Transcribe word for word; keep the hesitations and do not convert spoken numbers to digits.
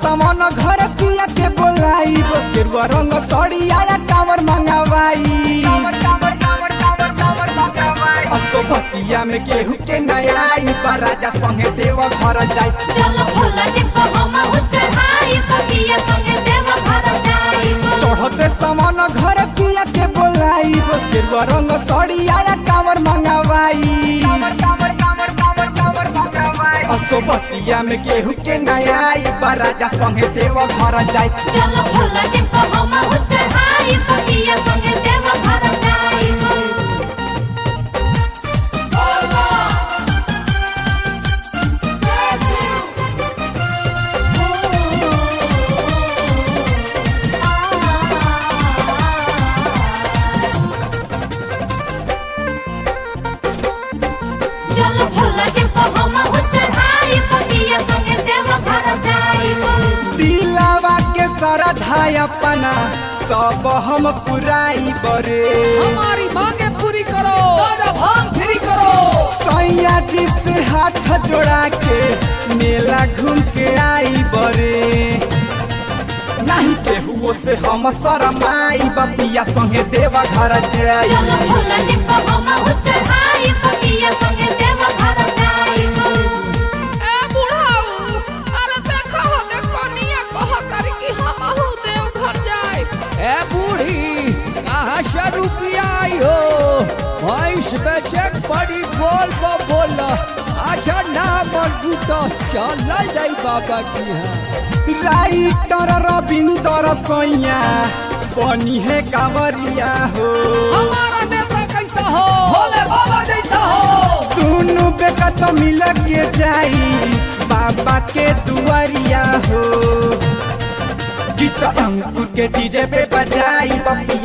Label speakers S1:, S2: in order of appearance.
S1: सामान घर पिया के बोलाई गेरुआ रंग साड़ी आया कांवर मंगावाई असो भतिया में गेहूं के नया राजा संगे देव घर जाई
S2: चलो भोला जी को हम चढ़ाई पिया संगे देव घर जाई
S1: चढ़ते सामान घर पिया के बोलाई गेरुआ रंग साड़ी आया कांवर मंगावाई असो भतिया में गेहूं के नया राजा संगे देव घर जाई
S2: चलो भोला जी को हम चढ़ाई पिया संगे देव घर जाई चलो भोला जी को हम चढ़ाई पिया संगे देव घर जाई
S1: दिलावा के श्रद्धा अपना सब हम पुराई बरे
S3: हमारी मांगे पूरी करो भांग फ्री करो
S1: सैया जी से हाथ जोड़ा के मेला घूम के आई बरे नहीं केहू से हम शरमाई बपिया संगे देवा घर जाई
S2: चलो भोला जी को हम चढ़ाई पिया संगे देव घर जाई
S3: ए बुढ़ाऊ अरे देखो हो देखो निया कहो तारी कि हम आहू देव घर जाए ए बूढ़ी कहां से रुपया आई हो भैंस बेचे बड़ी बोल बो बोल अच्छा ना मन बूटा चल जाई बाबा की है
S1: राइटर रविंदर सैया बनी है कांवरिया हो
S3: हमारा नेता कैसा हो भोले बाबा जैसा हो
S1: दोनों बेकत मिल के जाई बाबा के दुआरिया हो गीत अंकुर के डीजे पे बजाई बपिया